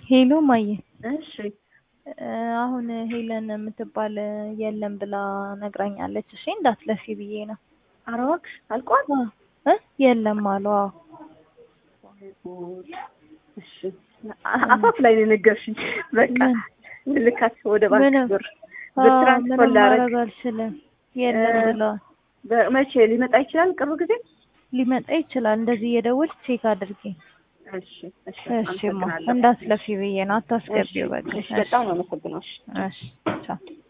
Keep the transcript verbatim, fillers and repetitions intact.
ሄሎ ማየ እሺ አሁን ሄለን የምትባል የለም ብላ ነግራኛለች። እሺ እንዳትለፊ ብዬ ነው። ኧረ እባክሽ አልቋል እ የለም አሉ። አዎ እሺ አፋፍ ላይ ነው የነገርሽኝ። በቃ ልካት ወደ ባንክ ብር ብር ትራንስፈር ላደርግ አልችልም። የለም ብለዋል። በመቼ ሊመጣ ይችላል? ቅርብ ጊዜ ሊመጣ ይችላል። እንደዚህ እየደወልሽ ቼክ አድርጊ። እሺ እሺ እሺ እንዳትለፊ ብዬ ነው። አታስገቢው በቃ። እሺ በጣም ነው የምትገናሽ። እሺ ቻው